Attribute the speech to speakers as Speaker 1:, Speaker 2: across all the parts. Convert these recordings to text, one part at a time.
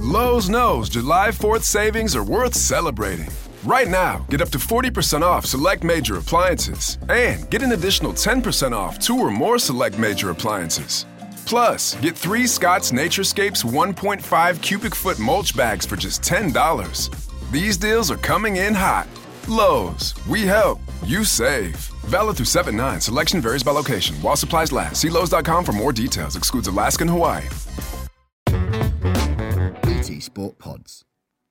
Speaker 1: Lowe's knows July 4th savings are worth celebrating. Right now, get up to 40% off select major appliances and get an additional 10% off 2 or more select major appliances. Plus, get 3 Scott's Naturescapes 1.5 cubic foot mulch bags for just $10. These deals are coming in hot. Lowe's, we help, you save. Valid through 7/9. Selection varies by location. While supplies last. See Lowe's.com for more details. Excludes Alaska and Hawaii.
Speaker 2: BT Sport Pods.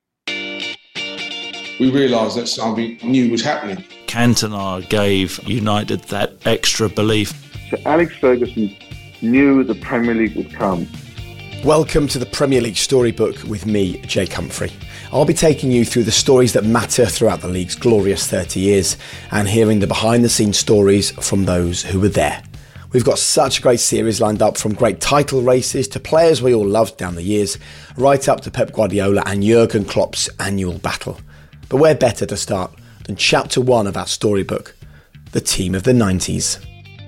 Speaker 3: We realised that something new was happening.
Speaker 4: Cantona gave United that extra belief.
Speaker 5: So Alex Ferguson knew the Premier League would come.
Speaker 2: Welcome to the Premier League Storybook with me, Jake Humphrey. I'll be taking you through the stories that matter throughout the league's glorious 30 years and hearing the behind-the-scenes stories from those who were there. We've got such a great series lined up, from great title races to players we all loved down the years, right up to Pep Guardiola and Jurgen Klopp's annual battle. But where better to start than chapter 1 of our storybook, the team of the 90s.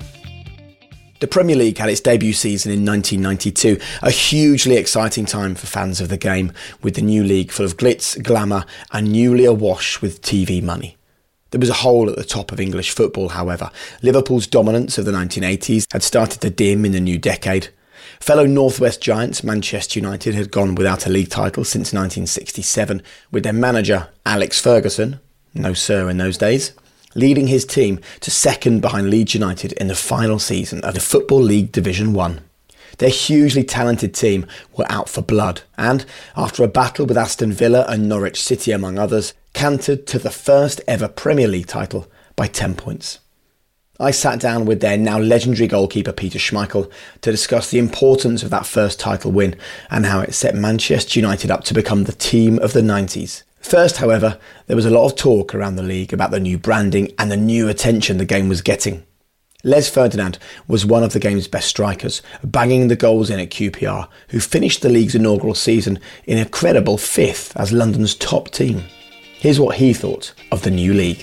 Speaker 2: The Premier League had its debut season in 1992, a hugely exciting time for fans of the game, with the new league full of glitz, glamour and newly awash with TV money. There was a hole at the top of English football, however. Liverpool's dominance of the 1980s had started to dim in the new decade. Fellow Northwest giants Manchester United had gone without a league title since 1967, with their manager Alex Ferguson, no sir in those days, leading his team to second behind Leeds United in the final season of the Football League Division 1. Their hugely talented team were out for blood and, after a battle with Aston Villa and Norwich City among others, cantered to the first ever Premier League title by 10 points. I sat down with their now legendary goalkeeper Peter Schmeichel to discuss the importance of that first title win and how it set Manchester United up to become the team of the 90s. First, however, there was a lot of talk around the league about the new branding and the new attention the game was getting. Les Ferdinand was one of the game's best strikers, banging the goals in at QPR, who finished the league's inaugural season in a credible 5th as London's top team. Here's what he thought of the new league.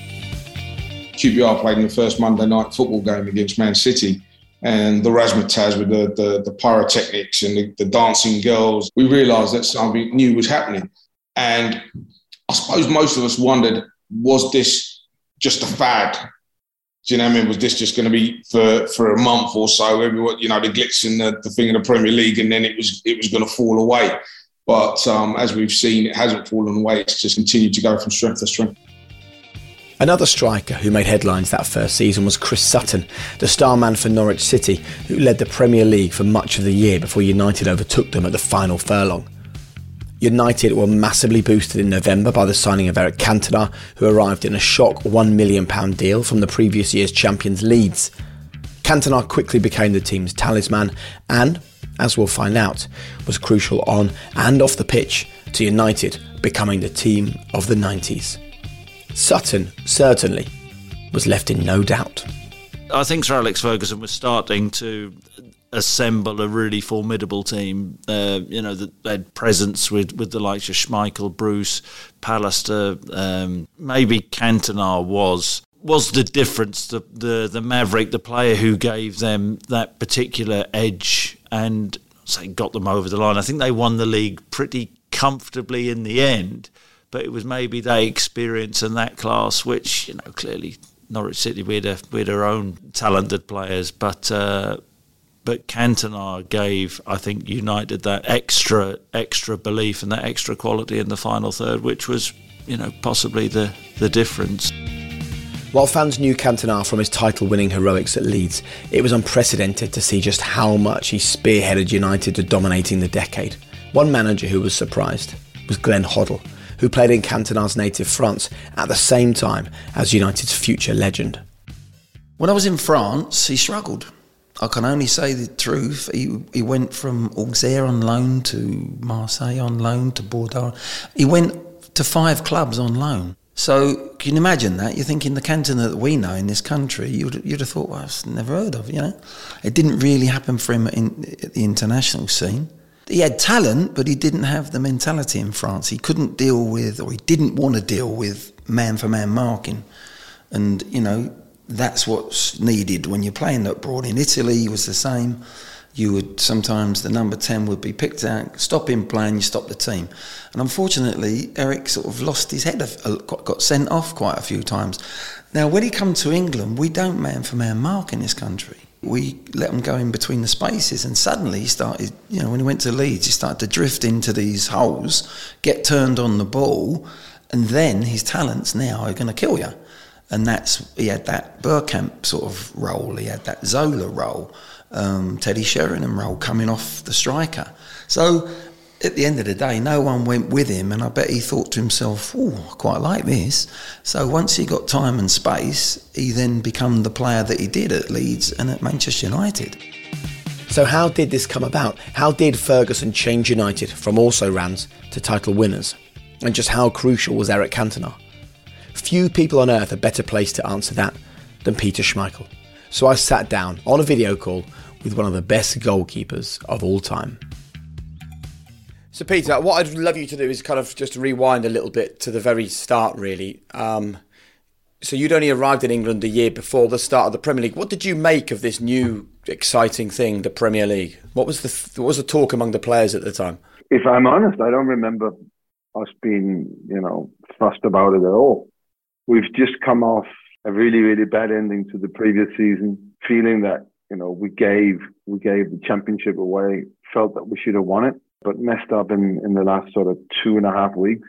Speaker 3: QPR played in the first Monday night football game against Man City, and the razzmatazz with the pyrotechnics and the dancing girls. We realised that something new was happening. And I suppose most of us wondered, was this just a fad? Do you know what I mean? Was this just going to be for a month or so? Everyone, the glitz and the thing in the Premier League, and then it was going to fall away. But as we've seen, it hasn't fallen away. It's just continued to go from strength to strength.
Speaker 2: Another striker who made headlines that first season was Chris Sutton, the star man for Norwich City, who led the Premier League for much of the year before United overtook them at the final furlong. United were massively boosted in November by the signing of Eric Cantona, who arrived in a shock £1 million deal from the previous year's champions Leeds. Cantona quickly became the team's talisman and, as we'll find out, was crucial on and off the pitch to United becoming the team of the 90s. Sutton, certainly, was left in no doubt.
Speaker 4: I think Sir Alex Ferguson was starting to assemble a really formidable team. That had presence with the likes of Schmeichel, Bruce, Pallister. Maybe Cantona was the difference, the maverick, the player who gave them that particular edge and got them over the line. I think they won the league pretty comfortably in the end, but it was maybe that experience and that class which, clearly Norwich City, we had our own talented players, but Cantona gave, I think, United that extra belief and that extra quality in the final third, which was, possibly the difference.
Speaker 2: While fans knew Cantona from his title-winning heroics at Leeds, it was unprecedented to see just how much he spearheaded United to dominating the decade. One manager who was surprised was Glenn Hoddle, who played in Cantona's native France at the same time as United's future legend.
Speaker 6: When I was in France, he struggled. I can only say the truth. He went from Auxerre on loan to Marseille on loan to Bordeaux. He went to 5 clubs on loan. So can you imagine that? You're thinking the Cantona that we know in this country, you'd have thought, well, I've never heard of, It didn't really happen for him at the international scene. He had talent, but he didn't have the mentality in France. He couldn't deal with, or he didn't want to deal with, man-for-man marking. And, that's what's needed when you're playing abroad. In Italy, he was the same. you would sometimes, the number 10 would be picked out, stop him playing, you stop the team. And unfortunately, Eric sort of lost his head, got sent off quite a few times. Now, when he come to England, we don't man-for-man mark in this country. We let him go in between the spaces, and suddenly he started, when he went to Leeds, he started to drift into these holes, get turned on the ball, and then his talents now are going to kill you. And he had that Bergkamp sort of role, he had that Zola role, Teddy Sheringham role coming off the striker. So at the end of the day, no one went with him, and I bet he thought to himself, I quite like this. So once he got time and space, he then became the player that he did at Leeds and at Manchester United.
Speaker 2: So how did this come about? How did Ferguson change United from also-rans to title winners? And just how crucial was Eric Cantona? Few people on earth are better placed to answer that than Peter Schmeichel. So I sat down on a video call with one of the best goalkeepers of all time. So Peter, what I'd love you to do is kind of just rewind a little bit to the very start, really. So you'd only arrived in England a year before the start of the Premier League. What did you make of this new exciting thing, the Premier League? What was the talk among the players at the time?
Speaker 5: If I'm honest, I don't remember us being, fussed about it at all. We've just come off a really, really bad ending to the previous season, feeling that, we gave the championship away, felt that we should have won it, but messed up in the last sort of 2.5 weeks.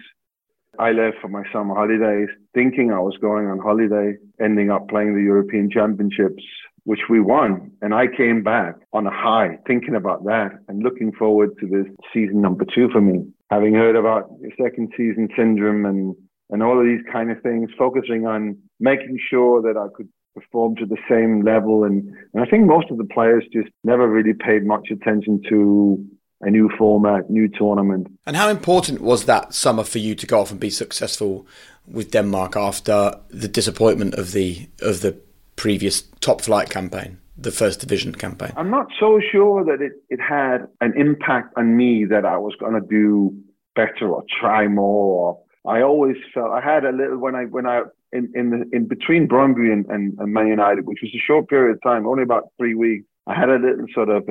Speaker 5: I left for my summer holidays, thinking I was going on holiday, ending up playing the European Championships, which we won. And I came back on a high, thinking about that and looking forward to this season number 2 for me. Having heard about the second season syndrome and all of these kind of things, focusing on making sure that I could perform to the same level. And I think most of the players just never really paid much attention to a new format, new tournament.
Speaker 2: And how important was that summer for you to go off and be successful with Denmark after the disappointment of the previous top flight campaign, the first division campaign? I'm
Speaker 5: not so sure that it had an impact on me that I was going to do better or try more. I always felt I had a little when I in between Brøndby and Man United, which was a short period of time, only about 3 weeks. I had a little sort of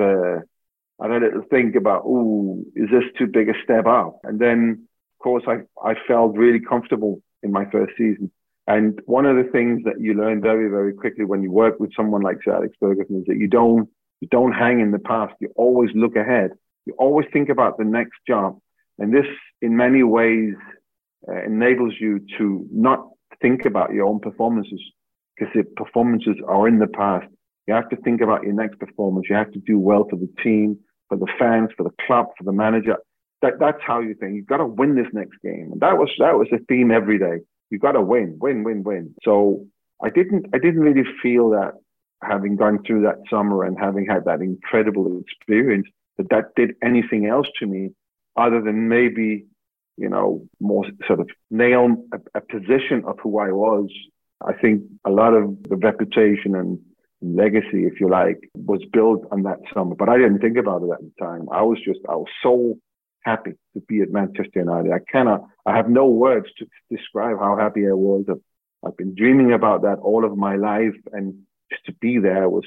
Speaker 5: I had a little think about, is this too big a step up? And then, of course, I felt really comfortable in my first season. And one of the things that you learn very, very quickly when you work with someone like Sir Alex Ferguson is that you don't hang in the past. You always look ahead. You always think about the next job. And this, in many ways, enables you to not think about your own performances, because the performances are in the past. You have to think about your next performance. You have to do well for the team, for the fans, for the club, for the manager. That's how you think. You've got to win this next game. And that was the theme every day. You've got to win. So I didn't really feel that, having gone through that summer and having had that incredible experience, that did anything else to me other than maybe, more sort of nail a position of who I was. I think a lot of the reputation and legacy, if you like, was built on that summer. But I didn't think about it at the time. I was so happy to be at Manchester United. I have no words to describe how happy I was. I've been dreaming about that all of my life, and just to be there that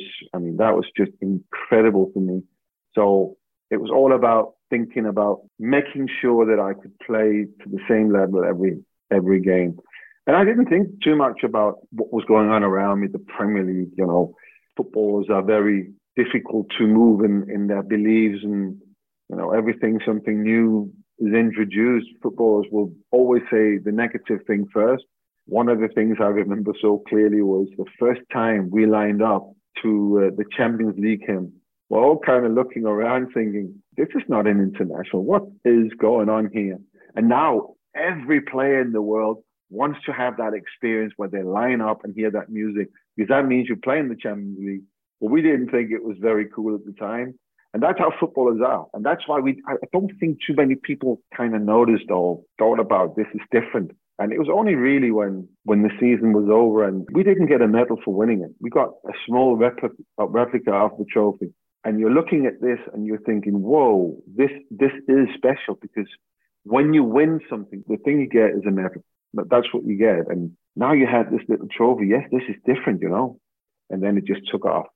Speaker 5: was just incredible for me. So it was all about thinking about making sure that I could play to the same level every game. And I didn't think too much about what was going on around me, the Premier League. Footballers are very difficult to move in their beliefs, and, something new is introduced. Footballers will always say the negative thing first. One of the things I remember so clearly was the first time we lined up to the Champions League hymn. We're all kind of looking around thinking, this is not an international. What is going on here? And now every player in the world wants to have that experience where they line up and hear that music, because that means you're playing the Champions League. But we didn't think it was very cool at the time. And that's how footballers are. And that's why I don't think too many people kind of noticed or thought about this is different. And it was only really when the season was over and we didn't get a medal for winning it. We got a small replica of the trophy. And you're looking at this and you're thinking, whoa, this is special, because when you win something, the thing you get is a medal. That's what you get. And now you had this little trophy. Yes, this is different, And then it just took off.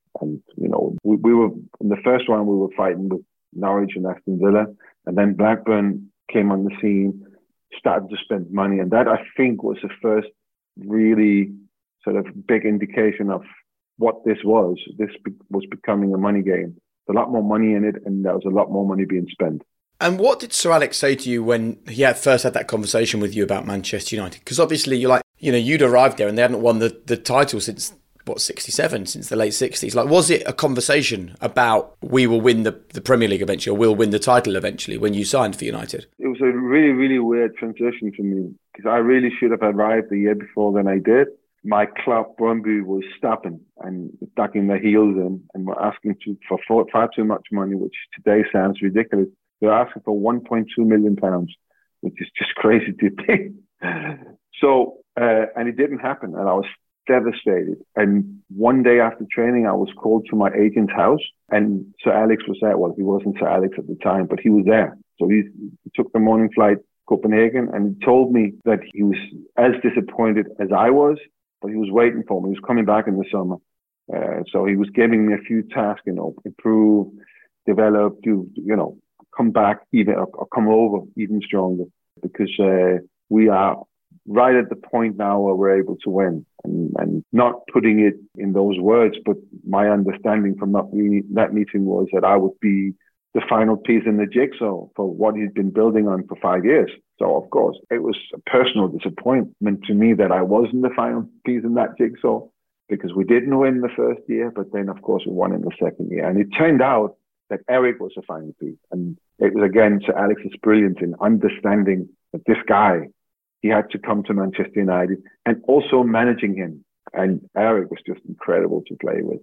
Speaker 5: And, we were, in the first round, we were fighting with Norwich and Aston Villa. And then Blackburn came on the scene, started to spend money. And that, I think, was the first really sort of big indication of what this was. This was becoming a money game. There's a lot more money in it, and there was a lot more money being spent.
Speaker 2: And what did Sir Alex say to you when he first had that conversation with you about Manchester United? Because obviously you're like, you'd arrived there and they hadn't won the title since, 67, since the late 60s. Like, was it a conversation about we will win the Premier League eventually, or we'll win the title eventually when you signed for United?
Speaker 5: It was a really, really weird transition for me because I really should have arrived the year before than I did. My club, Brøndby, was stubborn and ducking their heels in and were asking for far too much money, which today sounds ridiculous. They're asking for £1.2 million, which is just crazy to think. So, and it didn't happen. And I was devastated. And one day after training, I was called to my agent's house and Sir Alex was there. Well, he wasn't Sir Alex at the time, but he was there. So he took the morning flight to Copenhagen and he told me that he was as disappointed as I was, but he was waiting for me. He was coming back in the summer. So he was giving me a few tasks, improve, develop, come back even or come over even stronger, because we are right at the point now where we're able to win, and not putting it in those words, but my understanding from that meeting was that I would be the final piece in the jigsaw for what he'd been building on for 5 years. So of course it was a personal disappointment to me that I wasn't the final piece in that jigsaw, because we didn't win the first year, but then of course we won in the second year. And it turned out that Eric was the final piece. And it was again Sir Alex's brilliance in understanding that this guy, he had to come to Manchester United and also managing him. And Eric was just incredible to play with.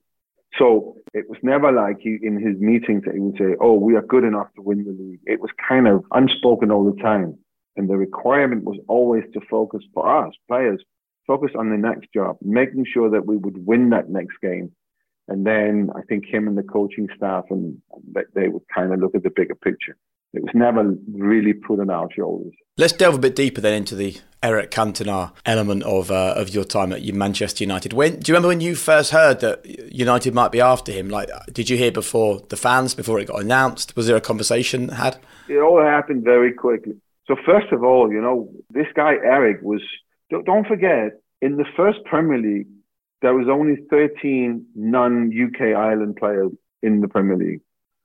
Speaker 5: So it was never like in his meetings that he would say, oh, we are good enough to win the league. It was kind of unspoken all the time. And the requirement was always to focus for us, players, focus on the next job, making sure that we would win that next game. And then I think him and the coaching staff, and they would kind of look at the bigger picture. It was never really put on our shoulders.
Speaker 2: Let's delve a bit deeper then into the Eric Cantona element of your time at Manchester United. Do you remember when you first heard that United might be after him? Like, did you hear before the fans, before it got announced? Was there a conversation had?
Speaker 5: It all happened very quickly. So first of all, this guy Eric was, don't forget, in the first Premier League, there was only 13 non-UK Ireland players in the Premier League.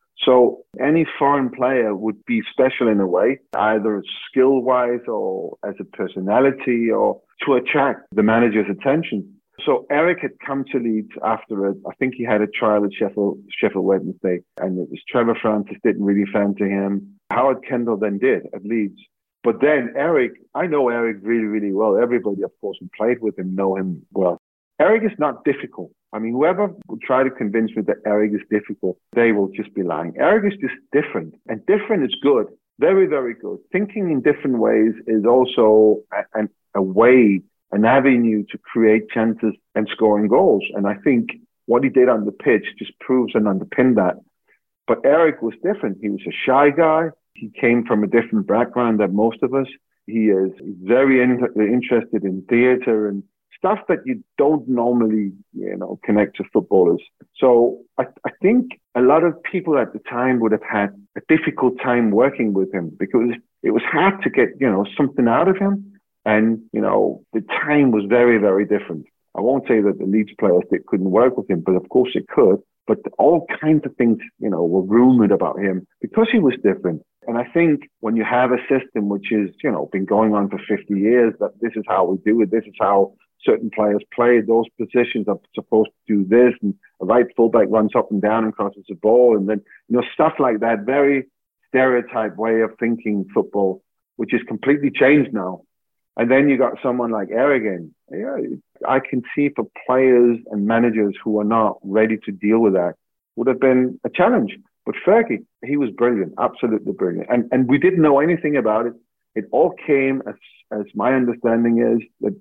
Speaker 5: So any foreign player would be special in a way, either skill-wise or as a personality, or to attract the manager's attention. So Eric had come to Leeds after I think he had a trial at Sheffield Wednesday, and it was Trevor Francis didn't really fancy him. Howard Kendall then did at Leeds. But then Eric, I know Eric really, really well. Everybody, of course, who played with him know him well. Eric is not difficult. I mean, whoever would try to convince me that Eric is difficult, they will just be lying. Eric is just different, and different is good. Very, very good. Thinking in different ways is also a way, an avenue to create chances and scoring goals. And I think what he did on the pitch just proves and underpins that. But Eric was different. He was a shy guy. He came from a different background than most of us. He is very interested in theatre and stuff that you don't normally, connect to footballers. So I think a lot of people at the time would have had a difficult time working with him, because it was hard to get, something out of him. And, the time was very, very different. I won't say that the Leeds players couldn't work with him, but of course they could. But all kinds of things, were rumored about him because he was different. And I think when you have a system which is, been going on for 50 years, that this is how we do it, this is how certain players play, those positions are supposed to do this, and a right fullback runs up and down and crosses the ball, and then, stuff like that, very stereotype way of thinking football, which is completely changed now. And then you got someone like Eric in. Yeah, I can see for players and managers who are not ready to deal with that, would have been a challenge. But Fergie, he was brilliant, absolutely brilliant. And we didn't know anything about it. It all came, as my understanding is, that,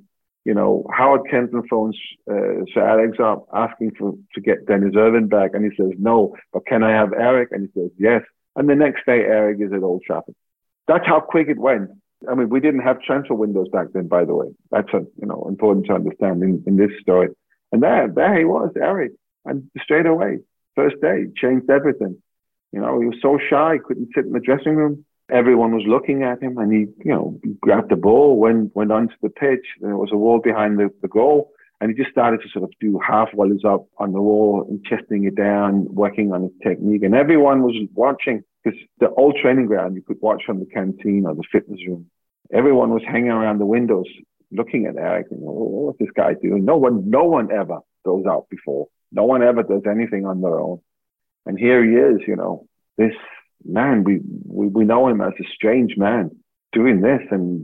Speaker 5: Howard Kenton phones Sir Alex up asking to get Dennis Irwin back. And he says, no, but can I have Eric? And he says, yes. And the next day, Eric is at Old Trafford. That's how quick it went. I mean, we didn't have transfer windows back then, by the way. That's important to understand in this story. And there he was, Eric. And straight away, first day, changed everything. You know, he was so shy, couldn't sit in the dressing room. Everyone was looking at him, and he grabbed the ball, went onto the pitch. There was a wall behind the goal, and he just started to sort of do half volleys up on the wall and chesting it down, working on his technique. And everyone was watching, because the old training ground you could watch from the canteen or the fitness room. Everyone was hanging around the windows looking at Eric and, what's this guy doing? No one ever goes out before. No one ever does anything on their own. And here he is, this man, we know him as a strange man doing this. And,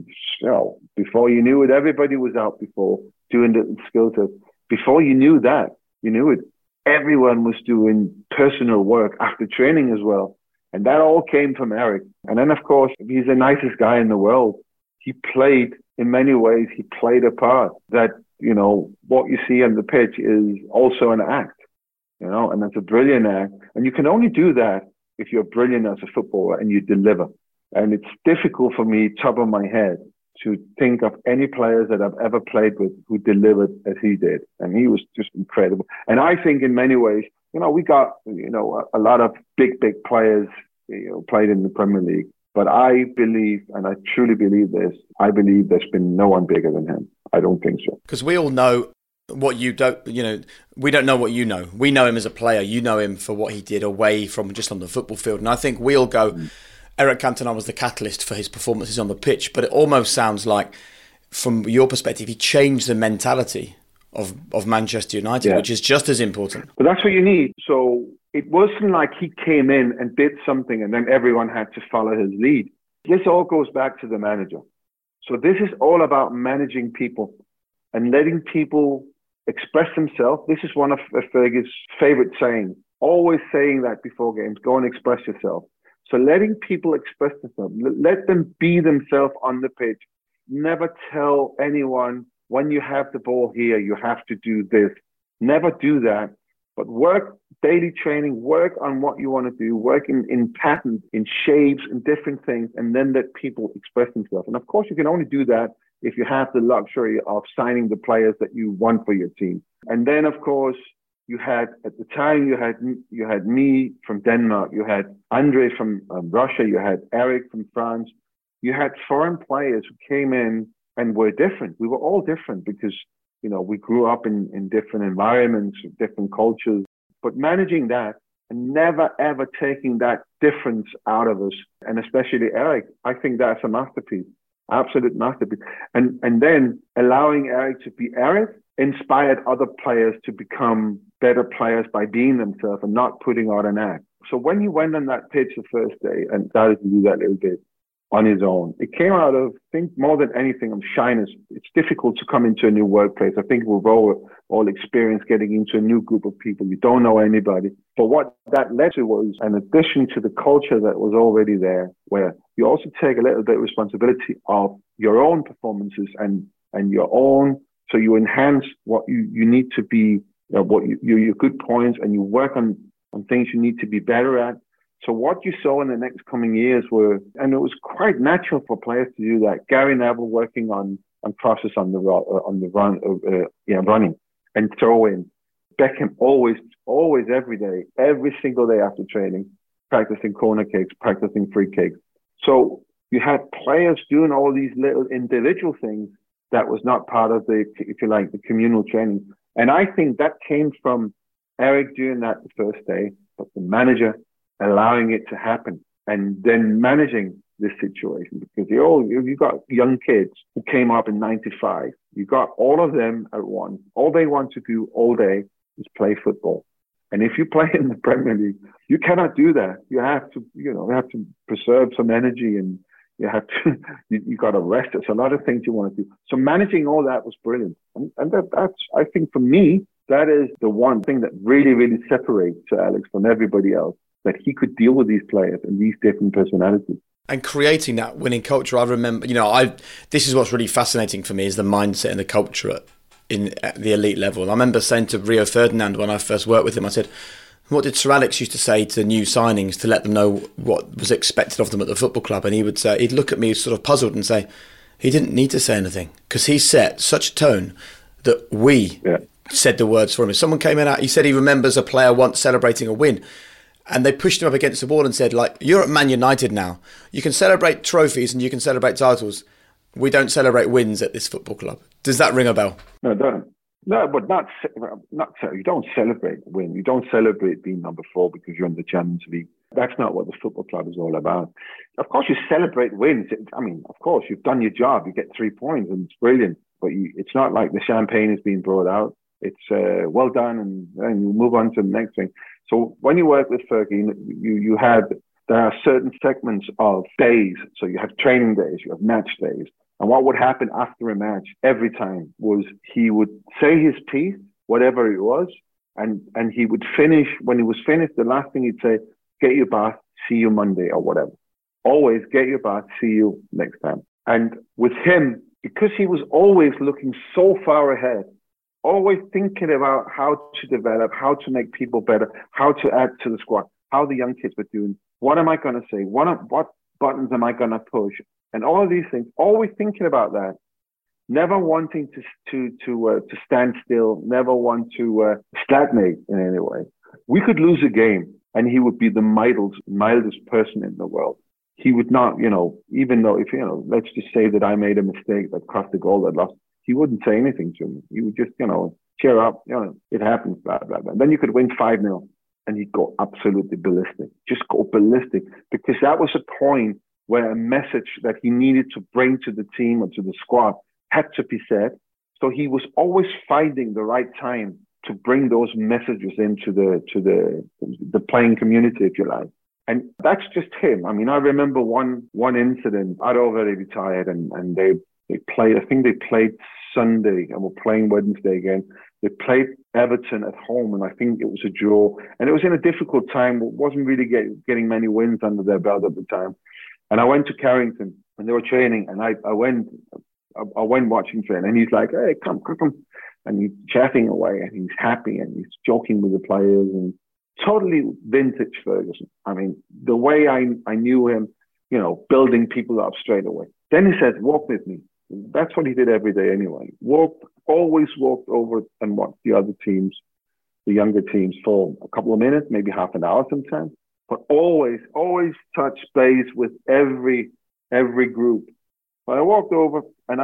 Speaker 5: before you knew it, everybody was out before doing the skill test. Before you knew it, everyone was doing personal work after training as well. And that all came from Eric. And then, of course, he's the nicest guy in the world. He played, in many ways, he played a part that, what you see on the pitch is also an act, and it's a brilliant act. And you can only do that if you're brilliant as a footballer and you deliver. And it's difficult for me, top of my head, to think of any players that I've ever played with who delivered as he did. And he was just incredible. And I think in many ways, we got, a lot of big players, played in the Premier League. But I believe, and I truly believe this, I believe there's been no one bigger than him. I don't think so.
Speaker 2: Because we all know what you don't, we don't know what you know. We know him as a player. You know him for what he did away from just on the football field. And I think we all go, Eric Cantona was the catalyst for his performances on the pitch. But it almost sounds like, from your perspective, he changed the mentality of Manchester United, which is just as important.
Speaker 5: But that's what you need. So it wasn't like he came in and did something and then everyone had to follow his lead. This all goes back to the manager. So this is all about managing people and letting people express themselves. This is one of Fergie's favorite sayings, always saying that before games, go and express yourself. So letting people express themselves, let them be themselves on the pitch. Never tell anyone, when you have the ball here, you have to do this. Never do that. But work daily training, work on what you want to do, work in patterns, in shapes, in different things, and then let people express themselves. And of course, you can only do that if you have the luxury of signing the players that you want for your team. And then, of course, you had, at the time, you had me from Denmark, you had Andre from Russia, you had Eric from France. You had foreign players who came in and were different. We were all different because, we grew up in different environments, different cultures. But managing that and never, ever taking that difference out of us, and especially Eric, I think that's a masterpiece, absolute masterpiece. And then allowing Eric to be Eric inspired other players to become better players by being themselves and not putting on an act. So when he went on that pitch the first day and started to do that little bit on his own, it came out of, I think, more than anything, of shyness. It's difficult to come into a new workplace. I think we've all experienced getting into a new group of people. You don't know anybody. But what that led to was an addition to the culture that was already there, where you also take a little bit of responsibility of your own performances and your own. So you enhance what you need to be, your good points, and you work on things you need to be better at. So what you saw in the next coming years and it was quite natural for players to do that. Gary Neville working on process on the run, running and throwing. Beckham always every day, every single day after training, practicing corner kicks, practicing free kicks. So you had players doing all these little individual things that was not part of the, if you like, the communal training. And I think that came from Eric doing that the first day, but the manager allowing it to happen and then managing this situation, because you got young kids who came up in 95. You got all of them at once. All they want to do all day is play football. And if you play in the Premier League, you cannot do that. You have to, you have to preserve some energy, and you have to, you got to rest. There's a lot of things you want to do. So managing all that was brilliant. And that's, I think for me, that is the one thing that really, really separates Alex from everybody else, that he could deal with these players and these different personalities.
Speaker 2: And creating that winning culture, I remember, this is what's really fascinating for me, is the mindset and the culture at the elite level. And I remember saying to Rio Ferdinand when I first worked with him, I said, what did Sir Alex used to say to new signings to let them know what was expected of them at the football club? And he would say, he'd look at me sort of puzzled and say, he didn't need to say anything, because he set such a tone that we said the words for him. Someone came in, he said he remembers a player once celebrating a win, and they pushed him up against the wall and said, like, you're at Man United now. You can celebrate trophies and you can celebrate titles. We don't celebrate wins at this football club. Does that ring a bell?
Speaker 5: No, it doesn't. No, but not you don't celebrate the win. You don't celebrate being number 4 because you're in the Champions League. That's not what the football club is all about. Of course, you celebrate wins. I mean, of course, you've done your job. You get 3 points and it's brilliant. But it's not like the champagne is being brought out. It's well done and you move on to the next thing. So when you work with Fergie, there are certain segments of days. So you have training days, you have match days. And what would happen after a match every time was he would say his piece, whatever it was, and he would finish. When he was finished, the last thing he'd say, get your bath, see you Monday or whatever. Always get your bath, see you next time. And with him, because he was always looking so far ahead, always thinking about how to develop, how to make people better, how to add to the squad, how the young kids were doing, what am I going to say, what buttons am I going to push, and all of these things, always thinking about that, never wanting to stand still, never want to stagnate in any way. We could lose a game and he would be the mildest person in the world. He would not, even though let's just say that I made a mistake that cost the goal that lost, he wouldn't say anything to me. He would just, cheer up, it happens, blah, blah, blah. Then you could win 5-0 and he'd go absolutely ballistic, just go ballistic, because that was a point where a message that he needed to bring to the team or to the squad had to be said. So he was always finding the right time to bring those messages into the playing community, if you like. And that's just him. I mean, I remember one incident. I'd already retired, and they played. I think they played Sunday, and we're playing Wednesday again. They played Everton at home, and I think it was a draw. And it was in a difficult time. It wasn't really getting many wins under their belt at the time. And I went to Carrington, and they were training, and I went watching training, and he's like, "Hey, come," and he's chatting away, and he's happy, and he's joking with the players, and totally vintage Ferguson. I mean, the way I knew him, building people up straight away. Then he said, "Walk with me." That's what he did every day anyway. Always walked over and watched the other teams, the younger teams, for a couple of minutes, maybe half an hour sometimes. But always touch base with every group. But I walked over, and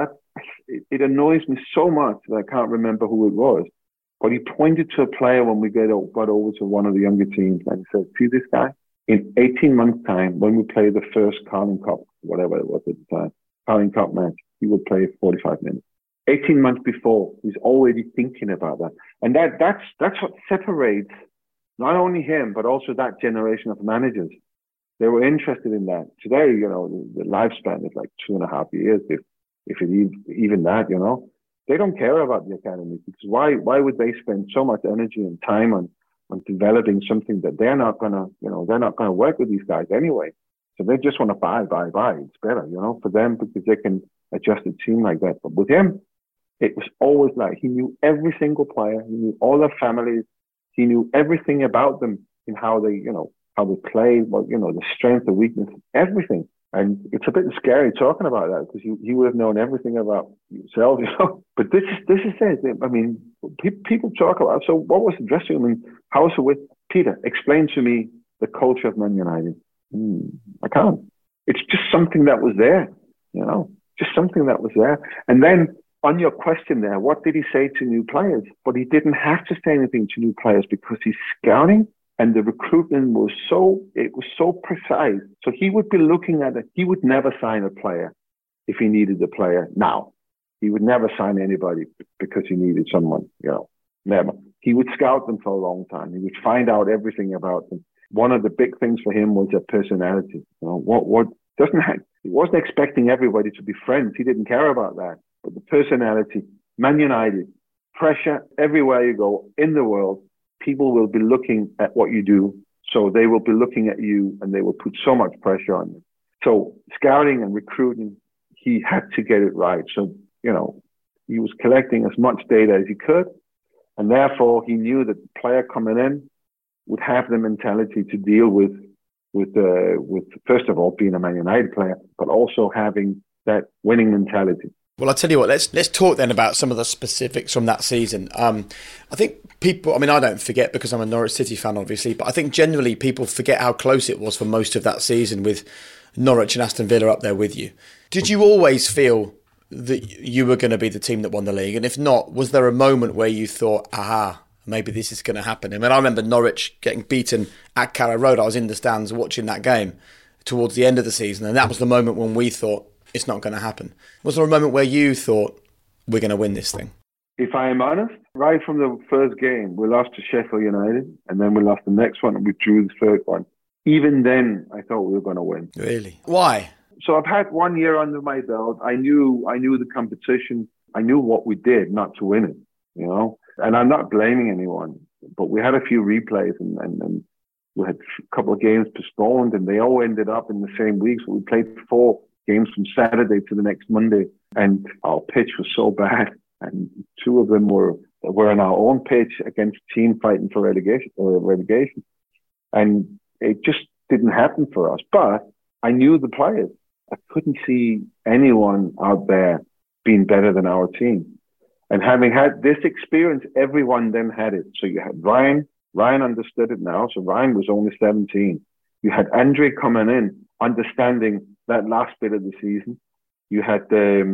Speaker 5: it annoys me so much that I can't remember who it was. But he pointed to a player when we got over to one of the younger teams, and he said, "See this guy? In 18 months' time, when we play the first Carling Cup, whatever it was at the time, Carling Cup match, he would play 45 minutes. 18 months before, he's already thinking about that. And that's what separates not only him, but also that generation of managers. They were interested in that. Today, the lifespan is like 2.5 years, if it even that, They don't care about the academy, because why would they spend so much energy and time on developing something that they're not gonna work with these guys anyway. So they just want to buy. It's better, for them, because they can adjust the team like that. But with him, it was always like he knew every single player, he knew all their families, he knew everything about them and how they play, the strength, the weakness, everything. And it's a bit scary talking about that, because you would have known everything about yourself, But this is it. I mean, people talk about, so what was the dressing room, and how was it with Peter? Explain to me the culture of Man United. I can't. It's just something that was there, just something that was there. And then on your question there, what did he say to new players? But he didn't have to say anything to new players, because he's scouting. And the recruitment was so precise. So he would be looking at it. He would never sign a player if he needed a player now. He would never sign anybody because he needed someone, never. He would scout them for a long time. He would find out everything about them. One of the big things for him was their personality. He wasn't expecting everybody to be friends. He didn't care about that. But the personality, Man United, pressure everywhere you go in the world. People will be looking at what you do, so they will be looking at you, and they will put so much pressure on you. So scouting and recruiting, he had to get it right. So, he was collecting as much data as he could, and therefore he knew that the player coming in would have the mentality to deal with first of all being a Man United player, but also having that winning mentality.
Speaker 2: Well, I'll tell you what, let's talk then about some of the specifics from that season. I think people, I mean, I don't forget because I'm a Norwich City fan, obviously, but I think generally people forget how close it was for most of that season with Norwich and Aston Villa up there with you. Did you always feel that you were going to be the team that won the league? And if not, was there a moment where you thought, aha, maybe this is going to happen? I mean, I remember Norwich getting beaten at Carrow Road. I was in the stands watching that game towards the end of the season, and that was the moment when we thought, it's not going to happen. Was there a moment where you thought, we're going to win this thing?
Speaker 5: If I am honest, right from the first game, we lost to Sheffield United, and then we lost the next one, and we drew the third one. Even then, I thought we were going to win.
Speaker 2: Really? Why?
Speaker 5: So I've had 1 year under my belt. I knew the competition. I knew what we did not to win it, you know. And I'm not blaming anyone, but we had a few replays, and we had a couple of games postponed, and they all ended up in the same week. So we played 4 games from Saturday to the next Monday, and our pitch was so bad, and 2 of them were on our own pitch against team fighting for relegation, and it just didn't happen for us. But I knew the players. I couldn't see anyone out there being better than our team. And having had this experience, everyone then had it. So you had Ryan understood it now. So Ryan was only 17. You had Andre coming in, understanding that last bit of the season. You had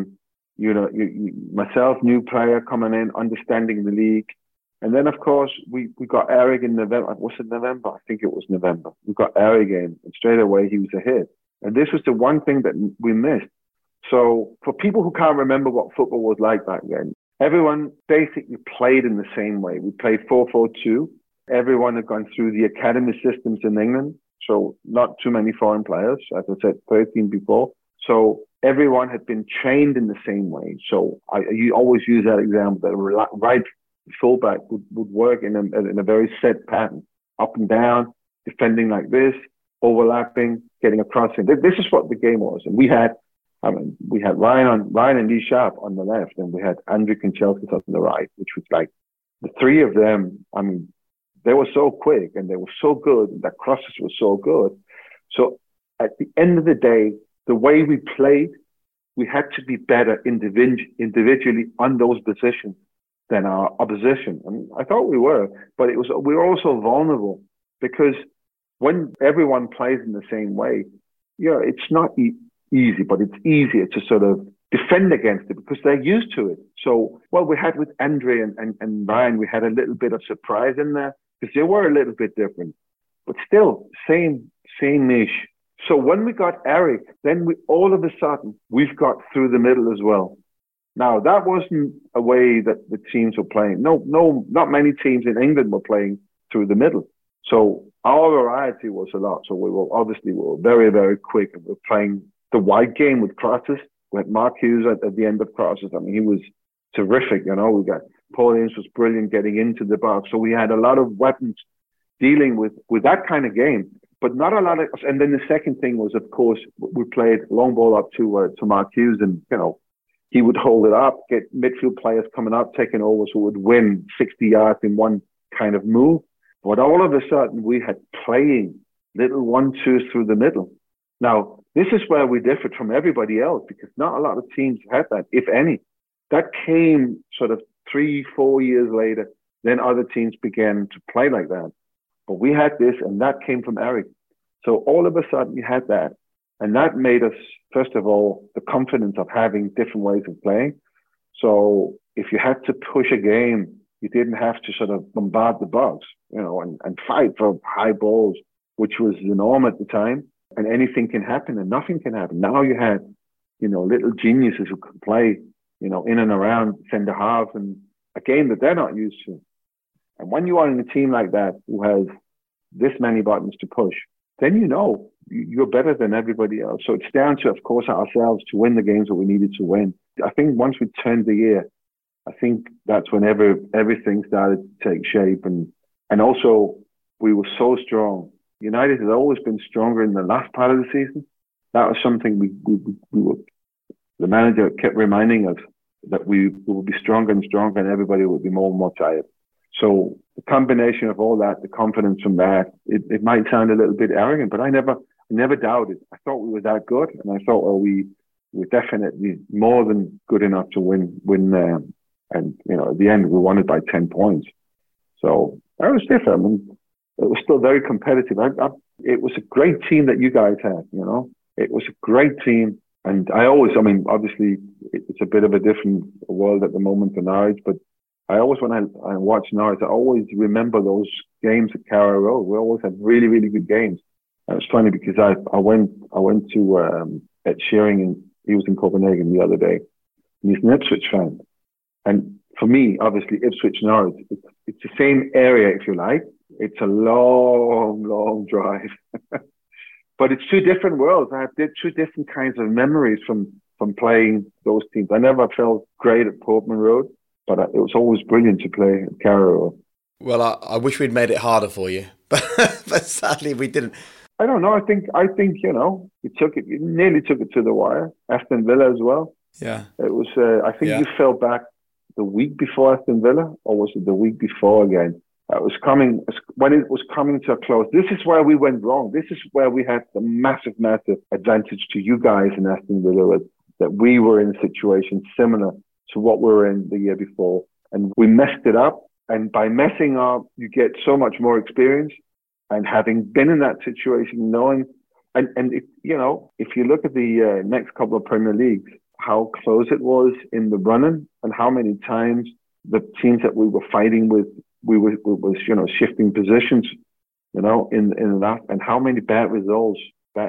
Speaker 5: myself, new player coming in, understanding the league. And then, of course, we got Eric in November. Was it November? I think it was November. We got Eric in, and straight away he was a hit. And this was the one thing that we missed. So for people who can't remember what football was like back then, everyone basically played in the same way. We played 4-4-2. Everyone had gone through the academy systems in England. So not too many foreign players, as I said, 13 before. So everyone had been trained in the same way. So you always use that example that a right fullback would work in a very set pattern, up and down, defending like this, overlapping, getting across. This is what the game was. And we had Ryan and Lee Sharp on the left, and we had Andrew Kanchelskis on the right, which was like the 3 of them. I mean, they were so quick and they were so good, and their crosses were so good. So at the end of the day, the way we played, we had to be better individually on those positions than our opposition. And I thought we were, but we were also vulnerable because when everyone plays in the same way, it's not easy, but it's easier to sort of defend against it because they're used to it. So, we had with Andre and Ryan, we had a little bit of surprise in there because they were a little bit different, but still same-ish. So when we got Eric, then all of a sudden, we've got through the middle as well. Now, that wasn't a way that the teams were playing. No, not many teams in England were playing through the middle. So our variety was a lot. So we were very, very quick. And we were playing the wide game with crosses. We had Mark Hughes at the end of crosses. I mean, he was terrific. We got Paul Ince was brilliant getting into the box. So we had a lot of weapons dealing with that kind of game, but not a lot of. And then the second thing was, of course, we played long ball up to Mark Hughes, and he would hold it up, get midfield players coming up, taking over, so would win 60 yards in one kind of move. But all of a sudden, we had playing little 1-2s through the middle. Now, this is where we differed from everybody else because not a lot of teams had that, if any. That came sort of 3-4 years later. Then other teams began to play like that. But we had this, and that came from Eric. So all of a sudden, we had that. And that made us, first of all, the confidence of having different ways of playing. So if you had to push a game, you didn't have to sort of bombard the box, and fight for high balls, which was the norm at the time. And anything can happen and nothing can happen. Now you had, little geniuses who could play, in and around centre half, and a game that they're not used to. And when you are in a team like that who has this many buttons to push, then you're better than everybody else. So it's down to, of course, ourselves to win the games that we needed to win. I think once we turned the year, I think that's when everything started to take shape. And also, we were so strong. United has always been stronger in the last part of the season. That was something we were, the manager kept reminding us that we would be stronger and stronger, and everybody would be more and more tired. So the combination of all that, the confidence from that, it might sound a little bit arrogant, but I never doubted. I thought we were that good, and I thought, we we're definitely more than good enough to win. And at the end, we won it by 10 points. So that was different. I mean, it was still very competitive. It was a great team that you guys had. It was a great team. And obviously, it's a bit of a different world at the moment for Norwich, but I always, when I watch Norwich, I always remember those games at Carrow Road. We always had really, really good games. And it's funny because I went to Ed Sheeran, and he was in Copenhagen the other day, and he's an Ipswich fan. And for me, obviously, Ipswich Norwich, it's the same area, if you like. It's a long, long drive. But it's two different worlds. I have two different kinds of memories from playing those teams. I never felt great at Portman Road, but it was always brilliant to play at Carrow Road.
Speaker 2: Well, I wish we'd made it harder for you, but sadly we didn't.
Speaker 5: I don't know. I think it nearly took it to the wire. Aston Villa as well.
Speaker 2: Yeah.
Speaker 5: It was. I think you fell back the week before Aston Villa, or was it the week before again? It was coming when it was coming to a close. This is where we went wrong. This is where we had the massive advantage to you guys in Aston Villa, that we were in a situation similar to what we were in the year before, and we messed it up. And by messing up, you get so much more experience. And having been in that situation, knowing, and if you look at the next couple of Premier Leagues, how close it was in the run-in, and how many times the teams that we were fighting with, we was shifting positions, in that, and how many bad results,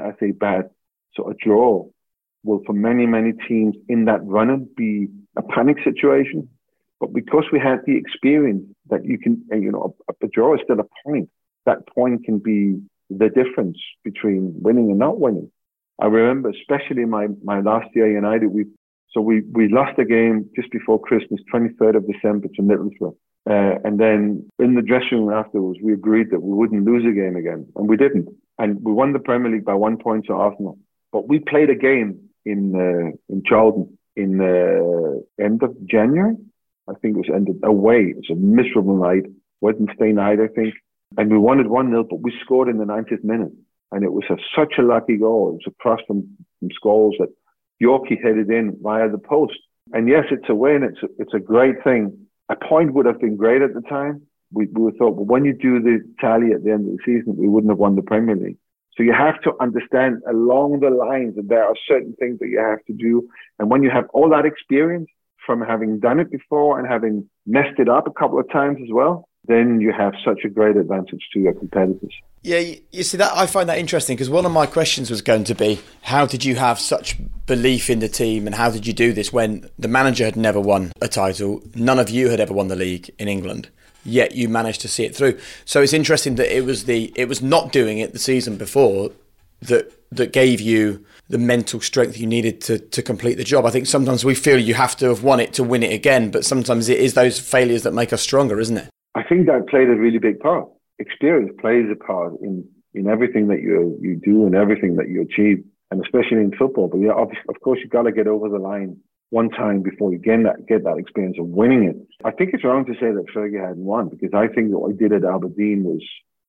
Speaker 5: so a draw will for many, many teams in that run-in be a panic situation. But because we had the experience that you can, a draw is still a point. That point can be the difference between winning and not winning. I remember, especially my last year at United, we lost a game just before Christmas, 23rd of December to Middlesbrough. And then in the dressing room afterwards, we agreed that we wouldn't lose a game again. And we didn't. And we won the Premier League by 1 point to Arsenal. But we played a game in Charlton in the end of January. I think it was ended away. It was a miserable night, Wednesday night, I think. And we won it 1-0, but we scored in the 90th minute. And it was such a lucky goal. It was a cross from Scholes that Yorkie headed in via the post. And yes, it's a win. It's a great thing. A point would have been great at the time. We thought, well, when you do the tally at the end of the season, we wouldn't have won the Premier League. So you have to understand along the lines that there are certain things that you have to do. And when you have all that experience from having done it before and having messed it up a couple of times as well, then you have such a great advantage to your competitors.
Speaker 2: Yeah, you see that, I find that interesting, because one of my questions was going to be, how did you have such belief in the team, and how did you do this when the manager had never won a title, none of you had ever won the league in England, yet you managed to see it through? So it's interesting that it was not doing it the season before that gave you the mental strength you needed to complete the job. I think sometimes we feel you have to have won it to win it again, but sometimes it is those failures that make us stronger, isn't it?
Speaker 5: I think that played a really big part. Experience plays a part in everything that you do and everything that you achieve, and especially in football. But yeah, of course, you've got to get over the line one time before you get that experience of winning it. I think it's wrong to say that Fergie hadn't won, because I think what he did at Aberdeen was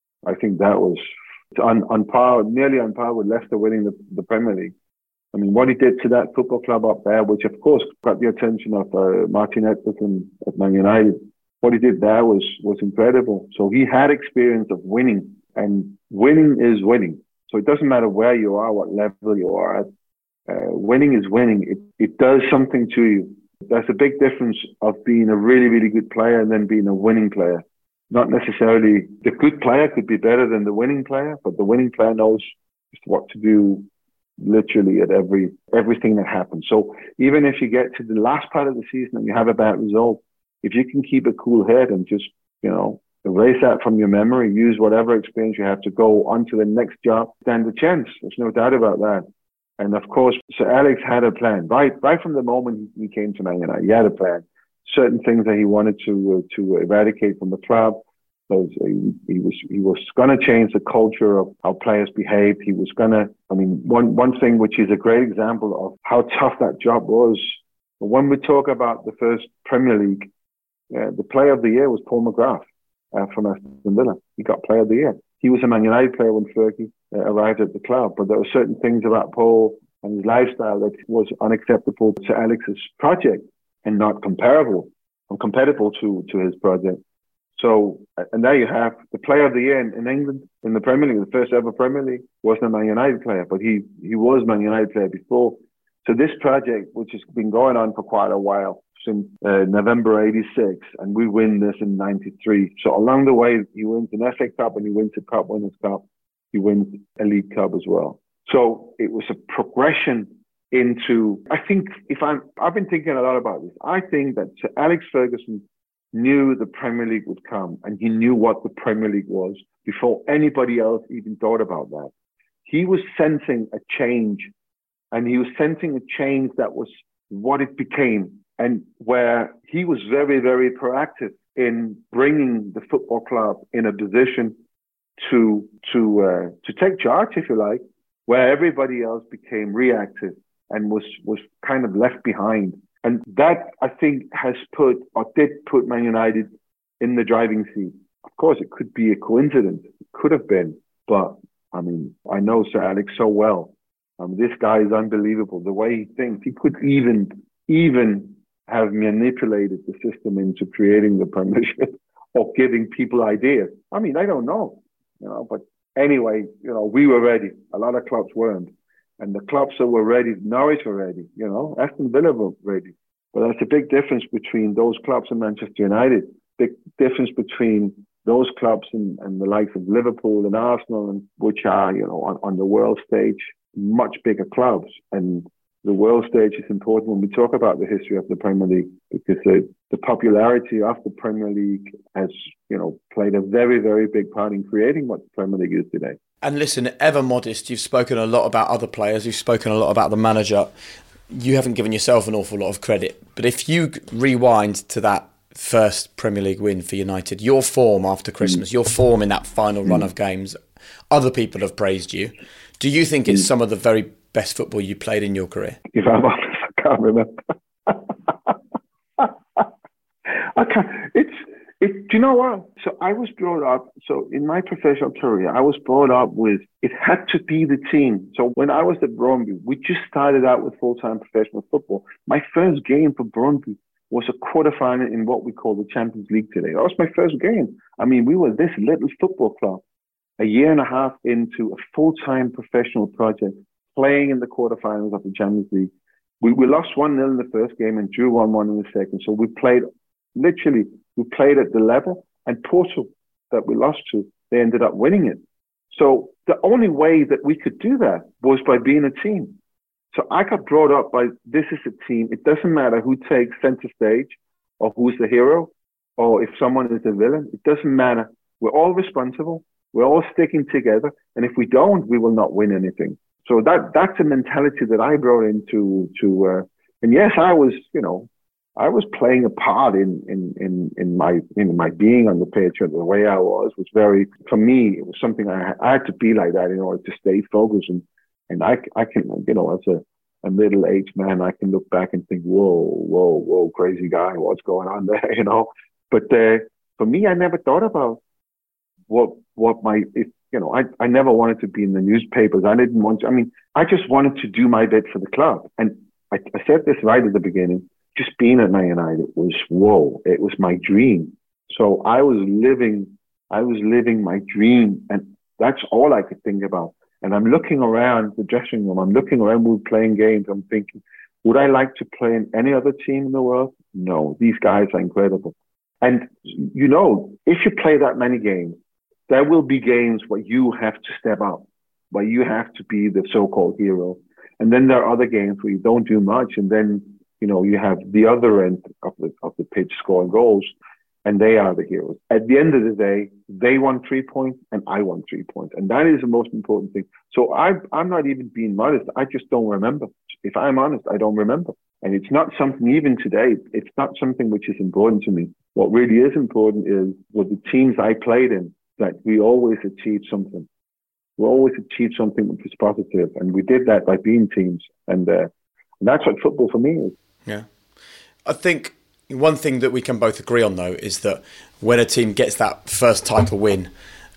Speaker 5: on par, nearly on par with Leicester winning the Premier League. I mean, what he did to that football club up there, which of course got the attention of Martin Epperson at Man United. What he did there was incredible. So he had experience of winning, and winning is winning. So it doesn't matter where you are, what level you are at. Winning is winning. It does something to you. There's a big difference of being a really, really good player and then being a winning player. Not necessarily the good player could be better than the winning player, but the winning player knows just what to do literally at everything that happens. So even if you get to the last part of the season and you have a bad result, if you can keep a cool head and just, erase that from your memory, use whatever experience you have to go on to the next job, stand a chance. There's no doubt about that. And of course, Sir Alex had a plan. Right from the moment he came to Man United, he had a plan. Certain things that he wanted to eradicate from the club. So he was going to change the culture of how players behaved. He was going to, one thing which is a great example of how tough that job was. When we talk about the first Premier League, the player of the year was Paul McGrath from Aston Villa. He got player of the year. He was a Man United player when Fergie arrived at the club, but there were certain things about Paul and his lifestyle that was unacceptable to Alex's project and not comparable and compatible to his project. So, and there you have the player of the year in England, in the Premier League, the first ever Premier League, wasn't a Man United player, but he was Man United player before. So this project, which has been going on for quite a while, since November 86, and we win this in 93. So along the way, he wins an FA Cup and he wins a Cup Winners' Cup. He wins a League Cup as well. So it was a progression into, I think, I've been thinking a lot about this. I think that Sir Alex Ferguson knew the Premier League would come, and he knew what the Premier League was before anybody else even thought about that. He was sensing a change, and he was sensing a change that was what it became, and where he was very, very proactive in bringing the football club in a position to take charge, if you like, where everybody else became reactive and was kind of left behind. And that, I think, did put Man United in the driving seat. Of course, it could be a coincidence. It could have been. But, I mean, I know Sir Alex so well. This guy is unbelievable. The way he thinks, he could even have manipulated the system into creating the Premiership or giving people ideas. I mean, I don't know, but anyway, we were ready. A lot of clubs weren't. And the clubs that were ready, Norwich were ready, Aston Villa were ready. But there's a big difference between those clubs and Manchester United, big difference between those clubs and the likes of Liverpool and Arsenal, and which are, on the world stage, much bigger clubs. And the world stage is important when we talk about the history of the Premier League, because the popularity of the Premier League has, played a very, very big part in creating what the Premier League is today.
Speaker 2: And listen, ever modest, you've spoken a lot about other players, you've spoken a lot about the manager. You haven't given yourself an awful lot of credit. But if you rewind to that first Premier League win for United, your form after Christmas, your form in that final run of games, other people have praised you. Do you think it's some of the very best football you played in your career?
Speaker 5: If I'm honest, I can't remember. I can't. Do you know what? So I was brought up, so in my professional career, I was brought up with, it had to be the team. So when I was at Brøndby, we just started out with full-time professional football. My first game for Brøndby was a quarterfinal in what we call the Champions League today. That was my first game. I mean, we were this little football club, a year and a half into a full-time professional project, playing in the quarterfinals of the Champions League. We lost 1-0 in the first game and drew 1-1 in the second. So we played at the level, and Porto that we lost to, they ended up winning it. So the only way that we could do that was by being a team. So I got brought up by, this is a team. It doesn't matter who takes center stage or who's the hero or if someone is the villain. It doesn't matter. We're all responsible. We're all sticking together. And if we don't, we will not win anything. So that's a mentality that I brought into, and yes, I was playing a part in my being on the pitch, or the way I was very, for me, it was something I had to be like that in order to stay focused. And I can, as a middle-aged man, I can look back and think, whoa, crazy guy, what's going on there, But for me, I never thought about I never wanted to be in the newspapers. I just wanted to do my bit for the club. And I said this right at the beginning. Just being at Man United was, it was my dream. So I was living my dream, and that's all I could think about. And I'm looking around the dressing room, we're playing games, I'm thinking, would I like to play in any other team in the world? No, these guys are incredible. And, if you play that many games, there will be games where you have to step up, where you have to be the so-called hero. And then there are other games where you don't do much, and then you have the other end of the pitch scoring goals, and they are the heroes. At the end of the day, they won 3 points and I won 3 points. And that is the most important thing. So I'm not even being modest. I just don't remember. If I'm honest, I don't remember. And it's not something, even today, it's not something which is important to me. What really is important is with the teams I played in, that we always achieved something. We always achieved something which was positive. And we did that by being teams. And that's what football for me is.
Speaker 2: Yeah. I think one thing that we can both agree on, though, is that when a team gets that first title win,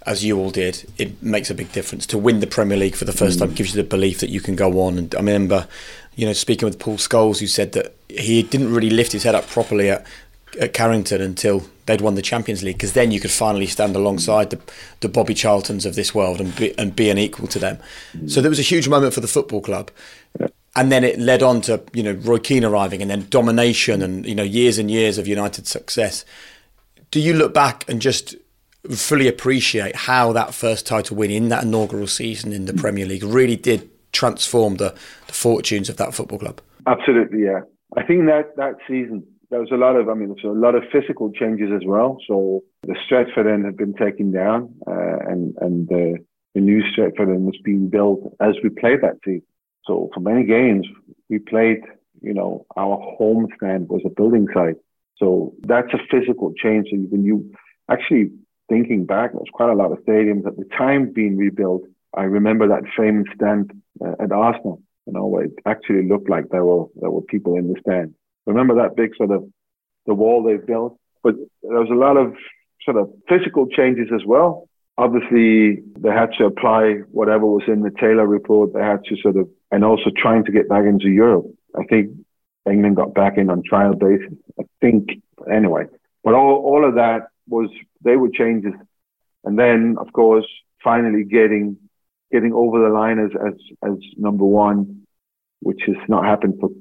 Speaker 2: as you all did, it makes a big difference. To win the Premier League for the first time gives you the belief that you can go on. And I remember, speaking with Paul Scholes, who said that he didn't really lift his head up properly at Carrington until they'd won the Champions League, because then you could finally stand alongside the Bobby Charltons of this world and be an equal to them. So there was a huge moment for the football club. And then it led on to, Roy Keane arriving, and then domination and, years and years of United success. Do you look back and just fully appreciate how that first title win in that inaugural season in the Premier League really did transform the fortunes of that football club?
Speaker 5: Absolutely, yeah. I think that season, there was a lot of physical changes as well. So the Stretford end had been taken down, and the new Stretford end was being built as we played that season. So for many games, we played, our home stand was a building site. So that's a physical change. So when you actually thinking back, there was quite a lot of stadiums at the time being rebuilt. I remember that famous stand at Arsenal, where it actually looked like there were people in the stand. Remember that big sort of the wall they built? But there was a lot of sort of physical changes as well. Obviously, they had to apply whatever was in the Taylor report. They had to and also trying to get back into Europe. I think England got back in on trial basis. Anyway. But all of that they were changes. And then, of course, finally getting over the line as number one, which has not happened for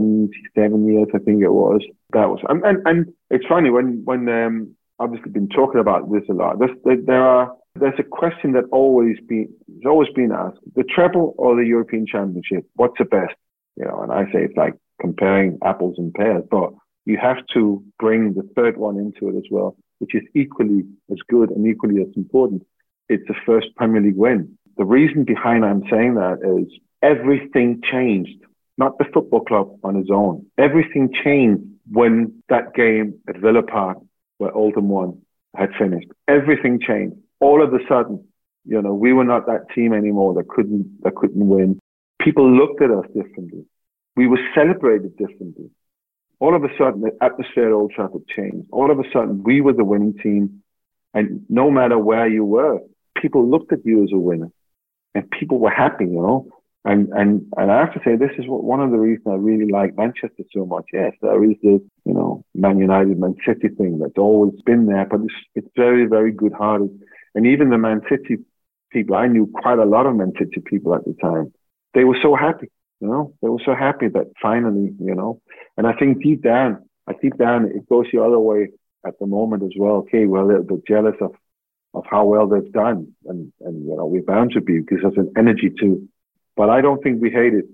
Speaker 5: 27 years, I think it was. That was, and it's funny when obviously been talking about this a lot. There's a question that always been asked: the treble or the European Championship? What's the best? And I say it's like comparing apples and pears, but you have to bring the third one into it as well, which is equally as good and equally as important. It's the first Premier League win. The reason behind I'm saying that is everything changed, not the football club on its own. Everything changed when that game at Villa Park, where Oldham won, had finished. Everything changed. All of a sudden, we were not that team anymore that couldn't win. People looked at us differently. We were celebrated differently. All of a sudden, the atmosphere at Old Trafford changed. All of a sudden, we were the winning team. And no matter where you were, people looked at you as a winner. And people were happy, And I have to say, this is one of the reasons I really like Manchester so much. Yes, there is this, Man United, Man City thing that's always been there, but it's very, very good-hearted. And even the Man City people, I knew quite a lot of Man City people at the time. They were so happy, they were so happy that finally, and I think deep down, it goes the other way at the moment as well. Okay, we're a little bit jealous of how well they've done, and we're bound to be because there's an energy too. But I don't think we hate it.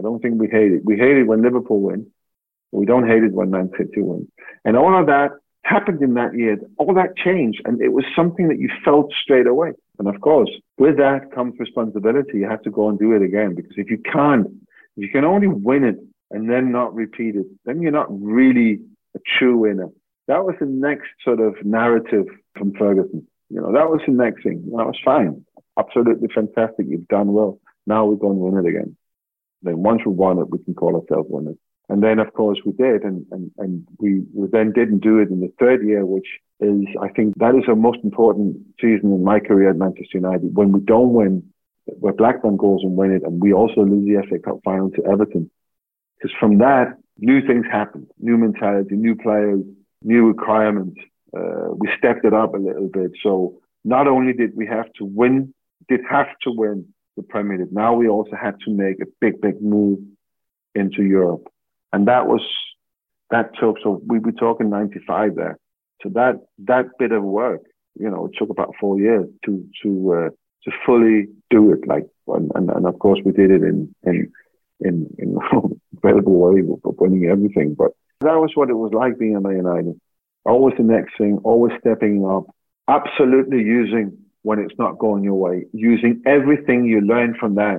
Speaker 5: We hate it when Liverpool win. We don't hate it when Man City win. And all of that happened in that year. All that changed. And it was something that you felt straight away. And of course, with that comes responsibility. You have to go and do it again. Because if you can only win it and then not repeat it, then you're not really a true winner. That was the next sort of narrative from Ferguson. That was the next thing. That was fine. Absolutely fantastic. You've done well. Now we're going to win it again. Then once we won it, we can call ourselves winners. And then, of course, we did. And we then didn't do it in the third year, which is, I think, that is the most important season in my career at Manchester United. When we don't win, where Blackburn goes and win it, and we also lose the FA Cup final to Everton. Because from that, new things happened. New mentality, new players, new requirements. We stepped it up a little bit. So not only did we have to win the Premier League. Now we also had to make a big move into Europe. And so we were talking 95 there. So that bit of work, it took about 4 years to fully do it. And of course we did it in incredible way of winning everything. But that was what it was like being at Man United. Always the next thing, always stepping up, absolutely using when it's not going your way, using everything you learn from that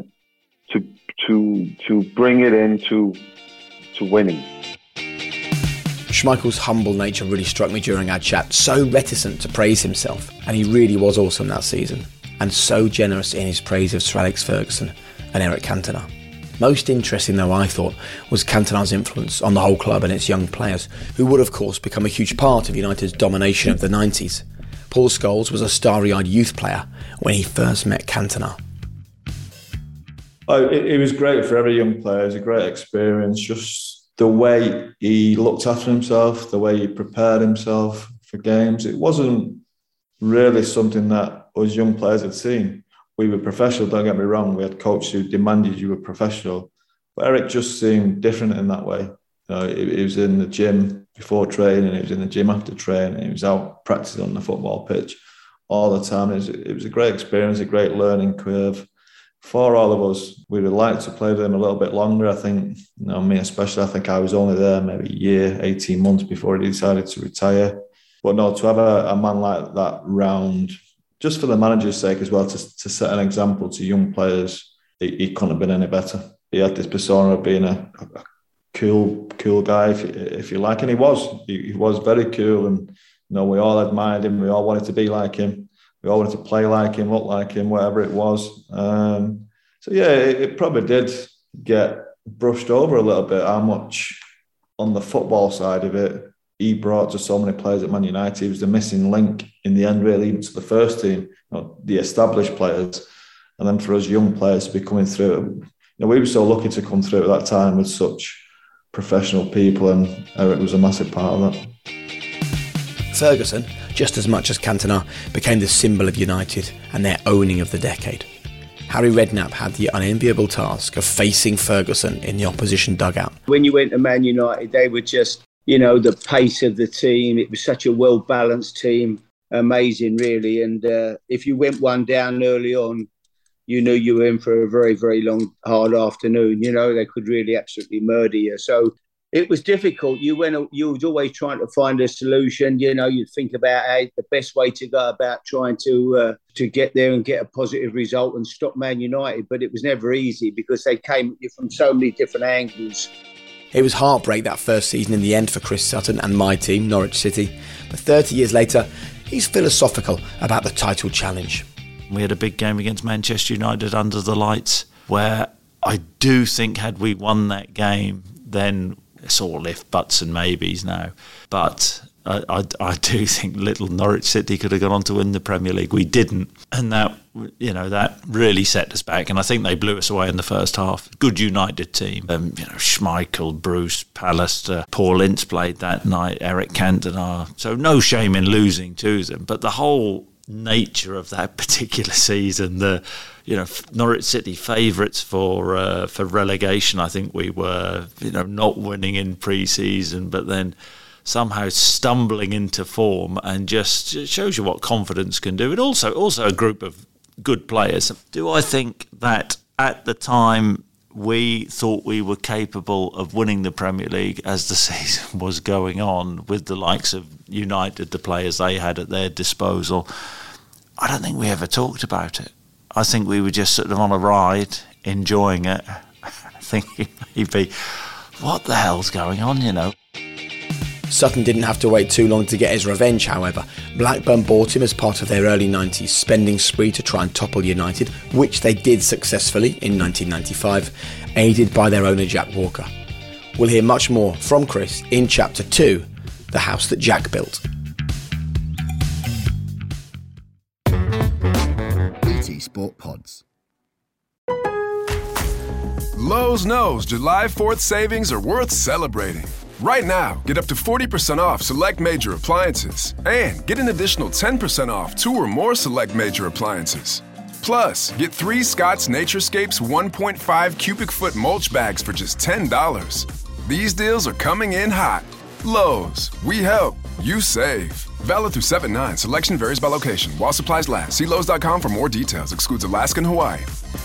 Speaker 5: to bring it into winning.
Speaker 2: Schmeichel's humble nature really struck me during our chat. So reticent to praise himself, and he really was awesome that season, and so generous in his praise of Sir Alex Ferguson and Eric Cantona. Most interesting, though, I thought, was Cantona's influence on the whole club and its young players, who would, of course, become a huge part of United's domination of the 90s. Paul Scholes was a starry-eyed youth player when he first met Cantona.
Speaker 7: It was great for every young player. It was a great experience. Just the way he looked after himself, the way he prepared himself for games. It wasn't really something that us young players had seen. We were professional, don't get me wrong. We had coaches who demanded you were professional. But Eric just seemed different in that way. You know, he was in the gym before training, he was in the gym after training, he was out practicing on the football pitch all the time. It was a great experience, a great learning curve. For all of us, we would like to play with him a little bit longer. I think, me especially, I think I was only there maybe a year, 18 months before he decided to retire. But no, to have a man like that round, just for the manager's sake as well, to set an example to young players, he couldn't have been any better. He had this persona of being a cool guy, if you like, and he was very cool, and we all admired him. We all wanted to be like him. We all wanted to play like him, look like him, whatever it was. So yeah, it probably did get brushed over a little bit how much on the football side of it he brought to so many players at Man United. He was the missing link in the end, really, even to the first team, the established players, and then for us young players to be coming through. We were so lucky to come through at that time with such professional people, and Eric was a massive part of that.
Speaker 2: Ferguson, just as much as Cantona, became the symbol of United and their owning of the decade. Harry Redknapp had the unenviable task of facing Ferguson in the opposition dugout.
Speaker 8: When you went to Man United, they were just, the pace of the team. It was such a well-balanced team. Amazing, really. And if you went one down early on, you knew you were in for a very, very long, hard afternoon. They could really absolutely murder you. So it was difficult. You was always trying to find a solution. You'd think about the best way to go about trying to get there and get a positive result and stop Man United. But it was never easy because they came at you from so many different angles.
Speaker 2: It was heartbreak that first season in the end for Chris Sutton and my team, Norwich City. But 30 years later, he's philosophical about the title challenge.
Speaker 4: We had a big game against Manchester United under the lights where I do think had we won that game, then it's all if, buts and maybes now. But I do think little Norwich City could have gone on to win the Premier League. We didn't. And that really set us back. And I think they blew us away in the first half. Good United team. Schmeichel, Bruce, Pallister, Paul Ince played that night, Eric Cantona. So no shame in losing to them. But the whole nature of that particular season, Norwich City favourites for relegation. I think we were not winning in pre-season, but then somehow stumbling into form, and just it shows you what confidence can do. And also a group of good players. Do I think that at the time we thought we were capable of winning the Premier League as the season was going on with the likes of United, the players they had at their disposal? I don't think we ever talked about it. I think we were just sort of on a ride, enjoying it, thinking maybe, what the hell's going on,
Speaker 2: Sutton didn't have to wait too long to get his revenge, however. Blackburn bought him as part of their early 90s spending spree to try and topple United, which they did successfully in 1995, aided by their owner Jack Walker. We'll hear much more from Chris in Chapter 2, The House That Jack Built.
Speaker 9: BT Sport Pods.
Speaker 1: Lowe's knows July 4th savings are worth celebrating. Right now, get up to 40% off select major appliances and get an additional 10% off 2 or more select major appliances. Plus, get 3 Scott's Naturescapes 1.5 cubic foot mulch bags for just $10. These deals are coming in hot. Lowe's, we help, you save. Valid through 7/9. Selection varies by location. While supplies last. See Lowe's.com for more details. Excludes Alaska and Hawaii.